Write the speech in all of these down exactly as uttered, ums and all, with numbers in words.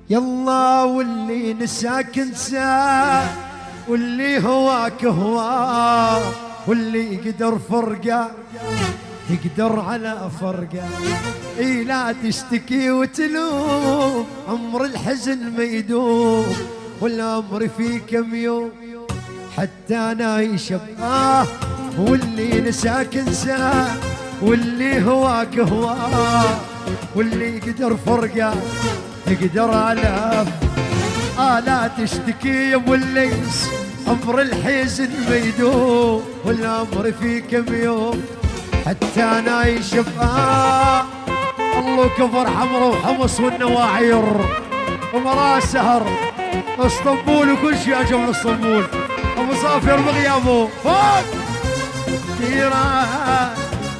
يلا واللي نساك انساه، واللي هواك هواه، واللي يقدر فرقه تقدر على فرقه. اي لا تشتكي وتلوم، عمر الحزن ما يدوم، والعمر في كم يوم حتى انا يشب. آه واللي نساك انساه، واللي هواك هواه، واللي يقدر فرقه تقدر على. آه لا تشتكي يا ابو الليس، عمر الحزن ما يدوم، والعمر في كم يوم حتى انا يشب. آه الله كفر حمرا وحمص والنواعير ومراس سهر اسطنبول وكل شيء اجى من اسطنبول. ابو صافر بغيابه فوق تيران.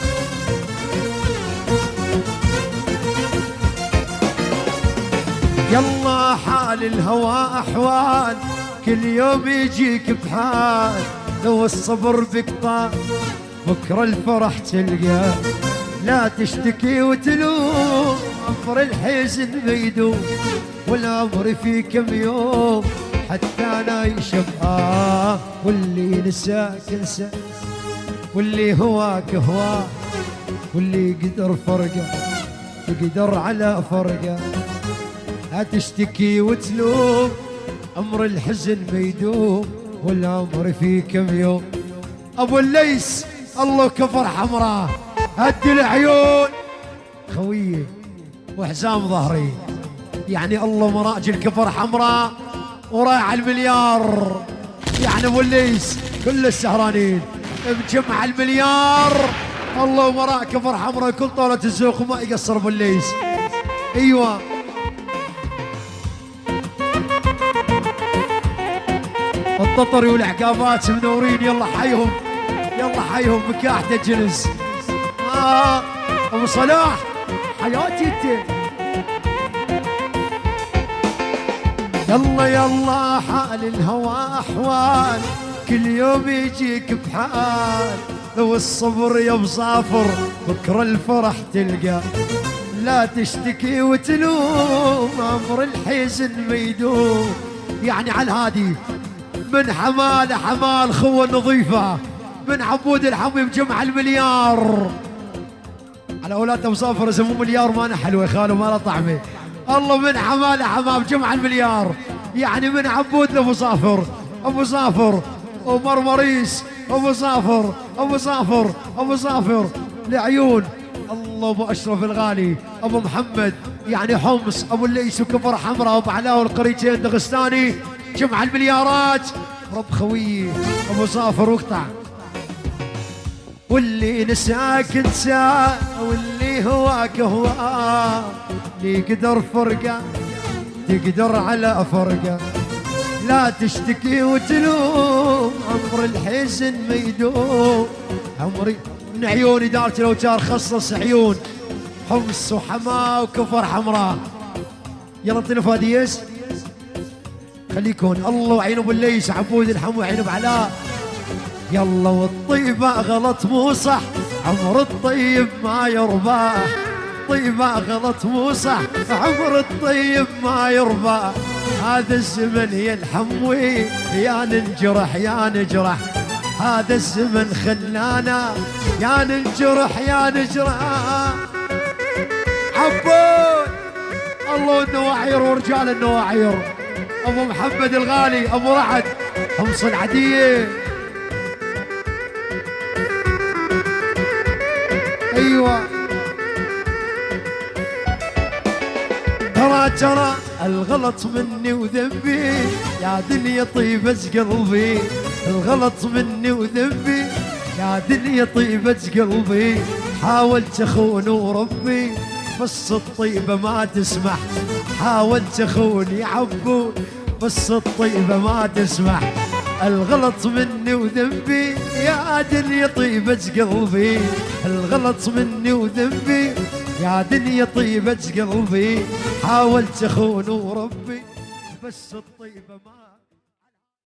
يلا حال الهوى احوال، كل يوم يجيك بحال، لو الصبر بقطع بكره الفرح تلقى. لا تشتكي وتلوم، عمر الحزن ما يدوم، والعمر في كم يوم حتى انا يشب. آه واللي نساك انسى، واللي هواك هواه، واللي يقدر فرقه تقدر على فرقه. لا تشتكي وتلوم، عمر الحزن ما يدوم، والعمر في كم يوم. ابو الليس الله كفر حمراه، هدي العيون خويه وحزام ظهري، يعني الله مراجل كفر حمراء ورايح المليار. يعني ابو الليس كل السهرانين مجمع المليار، الله وراء كفر حمراء كل طولة الزوق وما يقصر ابو الليس. ايوه الططري والعقابات منورين، يلا حيهم يلا حيهم مكاحته جنس. آه ابو صلاح حياتي انت. يلا يلا حال الهوى احوال، كل يوم يجيك بحال، لو الصبر يا مسافر بكره الفرح تلقى. لا تشتكي وتلوم، عمر الحزن ما يدوم. يعني على الهادي من حمال حمال خوة نظيفة، من عبود الحمي بجمع المليار. على اولاد مسافر يسموه مليار ما انا حلوه خالو ما له طعمه. الله من حمال حمال بجمع المليار، يعني من عبود لابو صافر، ابو صافر ومرمريس، ابو صافر ابو صافر ابو صافر لعيون الله. ابو اشرف الغالي، ابو محمد يعني حمص، ابو الليس وكفر حمراء، ابو علاء والقريتين دغستاني جمع المليارات. رب خويه ابو صافر واقطع. واللي نساك انساه، واللي هواك هواه، اللي يقدر فرقه تقدر على فرقه. لا تشتكي وتلوم، عمر الحزن ما يدوم. عمري من عيوني دارتي لو جار خصص عيون حمص وحماه وكفر حمراء. يلا انطينا فاديس خليكون. الله وعين ابو الليس عبود الحمو وعين ابو علاء. يلا والطيبة غلط مو صح، عمر الطيب ما يرباح. طيبة غلط مو صح، عمر الطيب ما يرباح. هذا الزمن يا الحموي يا ننجرح يا نجرح، هذا الزمن خلانا يا ننجرح يا نجرح. عبود الله النواعير ورجال النواعير، ابو محمد الغالي، ابو رعد حمص العديه. ايوه ترى ترى الغلط مني وذنبي، يا دنيا طيبة قلبي. الغلط مني وذنبي، يا دنيا طيبة قلبي. حاولت اخون وربي بس الطيبة ما تسمح. حاولت اخون يا عبود بس الطيبة ما تسمح. الغلط مني وذنبي، يا دنيا طيبة قلبي. الغلط مني وذنبي، يا دنيا طيبة قلبي. حاولت اخون وربي بس الطيبة ما